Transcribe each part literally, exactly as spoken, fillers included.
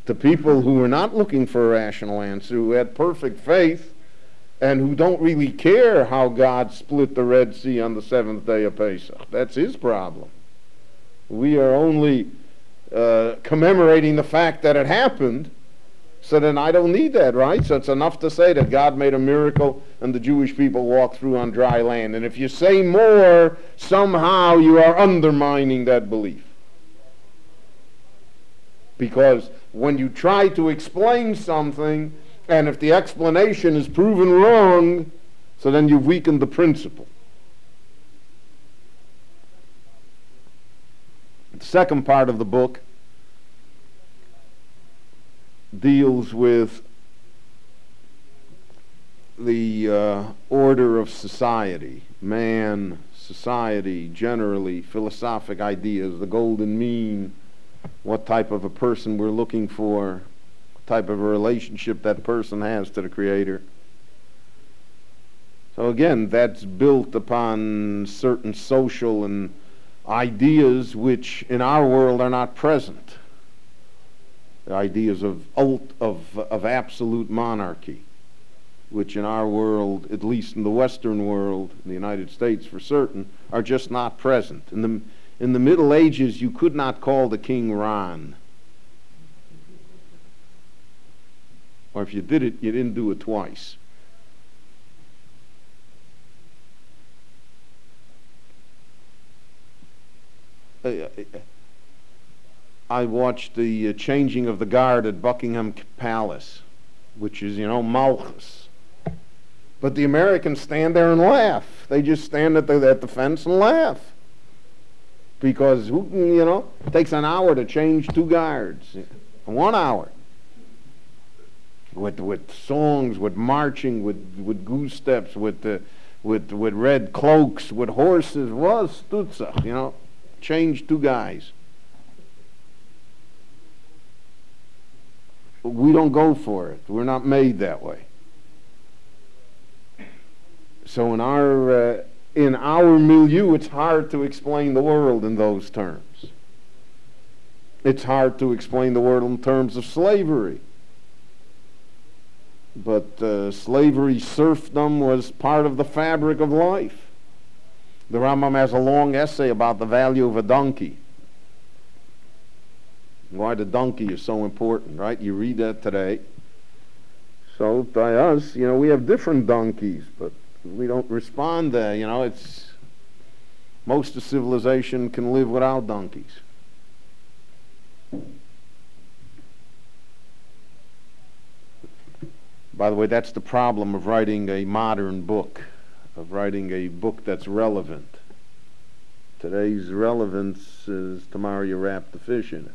to people who were not looking for a rational answer, who had perfect faith, and who don't really care how God split the Red Sea on the seventh day of Pesach. That's his problem. We are only uh, commemorating the fact that it happened, so then I don't need that, right? So it's enough to say that God made a miracle and the Jewish people walked through on dry land. And if you say more, somehow you are undermining that belief. Because when you try to explain something, and if the explanation is proven wrong, so then you've weakened the principle. The second part of the book deals with the uh, order of society, man, society, generally, philosophic ideas, the golden mean, what type of a person we're looking for, what type of a relationship that person has to the Creator. So again, that's built upon certain social and ideas which in our world are not present. The ideas of, ult, of, of absolute monarchy, which in our world, at least in the Western world, in the United States for certain, are just not present. In the, in the Middle Ages, you could not call the king Ron. Or if you did it, you didn't do it twice. Uh, I watched the uh, changing of the guard at Buckingham Palace, which is, you know, Malchus. But the Americans stand there and laugh. They just stand at the, at the fence and laugh. Because, you know, it takes an hour to change two guards. One hour. With, with songs, with marching, with, with goose steps, with, uh, with, with red cloaks, with horses. Was stutza, you know. Change two guys. We don't go for it. We're not made that way. So in our uh, in our milieu, it's hard to explain the world in those terms. It's hard to explain the world in terms of slavery. But uh, slavery, serfdom was part of the fabric of life. The Rambam has a long essay about the value of a donkey. Why the donkey is so important, right? You read that today. So by us, you know, we have different donkeys, but we don't respond to, you know, it's, most of civilization can live without donkeys. By the way, that's the problem of writing a modern book, of writing a book that's relevant. Today's relevance is tomorrow you wrap the fish in it.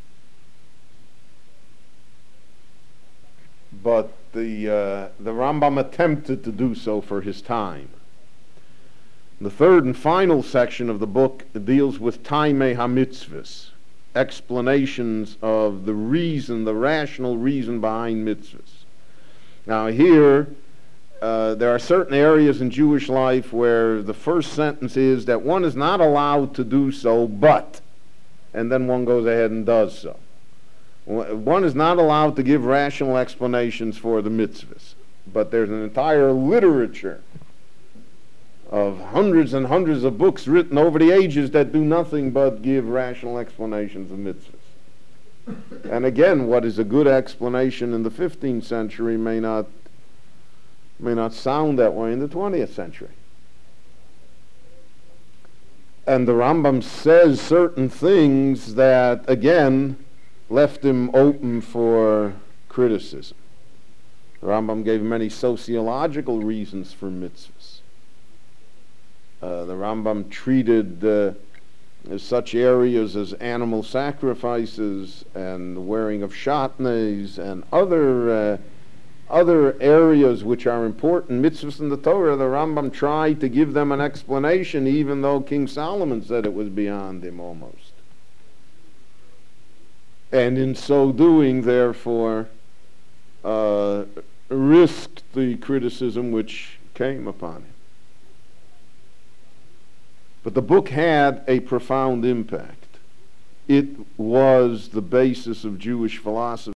But the uh, the Rambam attempted to do so for his time. The third and final section of the book deals with Taimei HaMitzvahs, explanations of the reason, the rational reason behind mitzvahs. Now here, uh, there are certain areas in Jewish life where the first sentence is that one is not allowed to do so, but, and then one goes ahead and does so. One is not allowed to give rational explanations for the mitzvahs, but there's an entire literature of hundreds and hundreds of books written over the ages that do nothing but give rational explanations of mitzvahs. And again, what is a good explanation in the fifteenth century may not may not sound that way in the twentieth century. And the Rambam says certain things that, again, left him open for criticism. The Rambam gave many sociological reasons for mitzvahs. Uh, the Rambam treated uh, such areas as animal sacrifices and the wearing of shatnez and other uh, other areas which are important mitzvahs in the Torah. The Rambam tried to give them an explanation, even though King Solomon said it was beyond him almost. And in so doing, therefore, uh, risked the criticism which came upon him. But the book had a profound impact. It was the basis of Jewish philosophy.